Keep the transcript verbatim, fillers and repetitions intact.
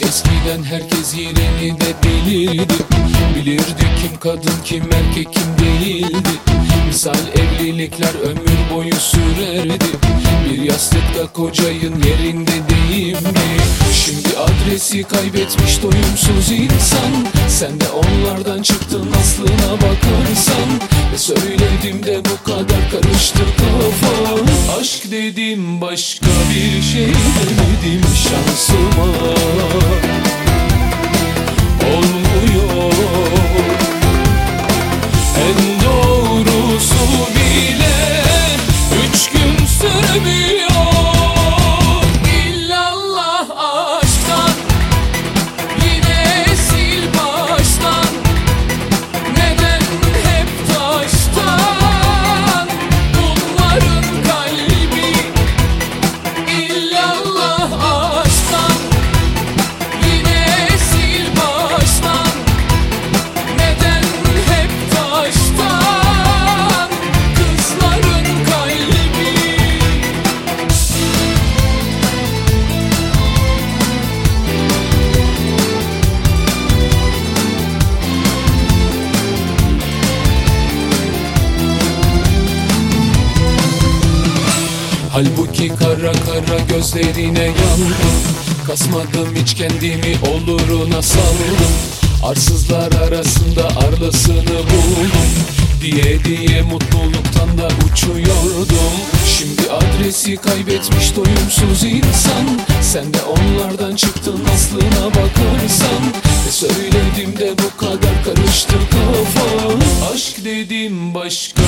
Eskiden herkes yerini de bilirdi. Bilirdi kim kadın kim erkek kim değildi. Misal evlilikler ömür boyu sürerdi. Bir yastıkta kocayın yerinde değildi. Şimdi adresi kaybetmiş doyumsuz insan. Sen de onlardan çıktın aslına bakarsan. Ve söyledim de bu kadar karıştı kafa. Aşk dedim başka bir şey demedim şansıma. Olmuyor. En doğrusu bile üç gün sürmüyor. İllallah aşktan, yine sil baştan. Neden hep taştan bunların kalbi? İllallah aşktan, yine sil baştan. Neden hep taştan kızların kalbi? Halbuki kara kara gözlerine yandım. Kasmadım hiç kendimi oluruna saldım. Arsızlar arasında arlısını buldum. Diye diye mutluluktan da uçuyordum. Şimdi adresi kaybetmiş doyumsuz insan. Sen de onlardan çıktın aslına bakarsan. Ve söyledim de bu kadar karıştı kafa. Aşk dedim başka